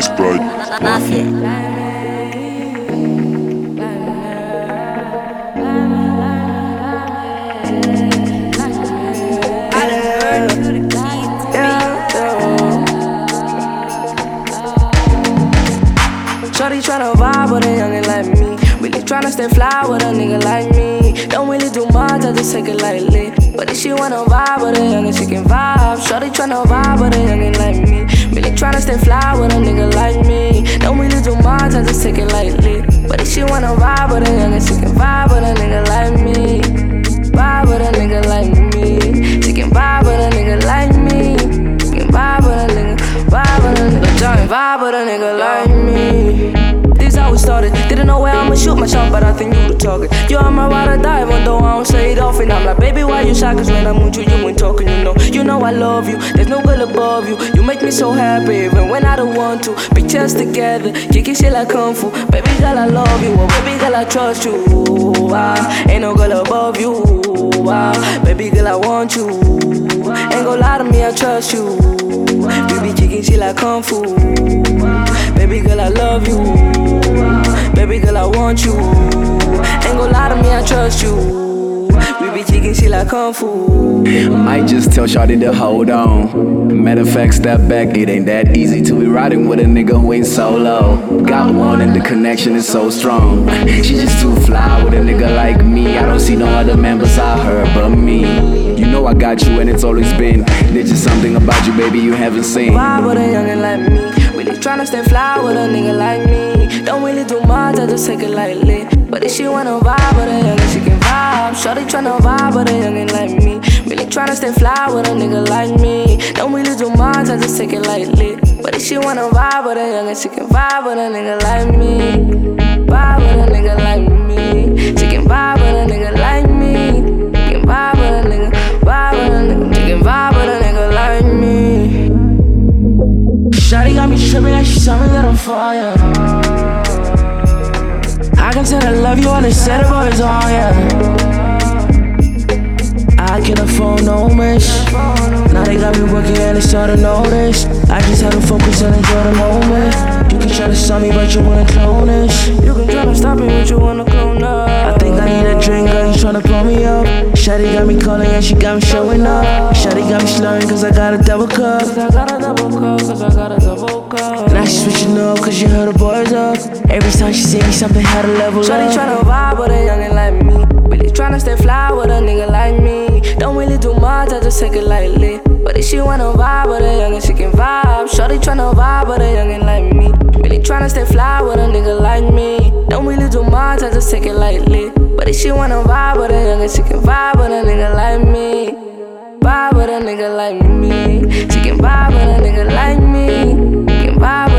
Mafia. Shorty tryna vibe with a youngin' like me. Really tryna stay fly with a nigga like me. Don't really do much, I just take it lightly. But if she wanna vibe with a youngin', she can vibe. Shorty tryna vibe with a youngin' like me. Really tryna stay fly with a nigga like me. Don't really do much, I just take it lightly. But if she wanna vibe with a youngin', she can vibe with a nigga like me. Vibe with a nigga like me. She can vibe with a nigga like me. She can vibe with a nigga, vibe with a nigga. Join vibe with a nigga like me. This how we started. Didn't know where I'ma shoot my shot, but I think you the target. You are my ride or die, even though I don't say it often. I'm like, baby, why you shy? Cause when I'm with you, you ain't talking, you know I love you. There's no girl above you. You make me so happy, even when I don't want to. Pictures together, kicking shit like kung fu. Baby girl, I love you. Oh, baby girl, I trust you. Ain't no girl above you. Baby girl, I want you. Ain't gon' lie to me, I trust you. You be kicking shit like kung fu. Baby girl, I love you. Baby girl, I want you. Ain't gon' lie to me, I trust you. We be kicking shit like kung fu. Might just tell Shawty to hold on. Matter of fact, step back. It ain't that easy to be riding with a nigga who ain't solo. Got one and the connection is so strong. She just too fly with a nigga like me. I don't see no other man beside her but me. You know I got you and it's always been. There's just something about you, baby, you haven't seen. Vibe with a youngin' like me. Really tryna stay fly with a nigga like me. Don't really do much, I just take it lightly. But if she wanna vibe with a youngin', she can vibe. Shorty tryna vibe with a youngin' like me. Really tryna stay fly with a nigga like me. Don't really do much, I just take it lightly. But if she wanna vibe with a youngin', she can vibe with a nigga like me. Vibe with a nigga like me. She can vibe with a nigga like me. She can vibe with a nigga, vibe with a nigga. She can vibe with a nigga like me. Shawty got me trippin' like she saw me lit on fire. I can tell I love you, all they said it was on, yeah. I can't afford no mess. Now they got me working and they started to notice. I just had to focus and enjoy the moment. You can try to stop me, but you wanna clone this. You can try to stop me, but you wanna clone up. I think I need a drink, girl, you tryna blow me up. Shawty got me calling and she got me showing up. Shawty got me slurring cause I got a double cup. Now she switching up cause you heard the boys up. Every time she see me, something had to level up. Shawty tryna vibe with a youngin' like me. Really tryna stay fly with a nigga like me. Don't really do much, I just take it lightly. But if she wanna vibe with a youngin', she can vibe. Shorty tryna vibe with a youngin' like me. Really tryna stay fly with a nigga like me. Don't really do much, I just take it lightly. But if she wanna vibe with a youngin', she can vibe with a nigga like me. Vibe with a nigga like me. She can vibe with a nigga like me. She can vibe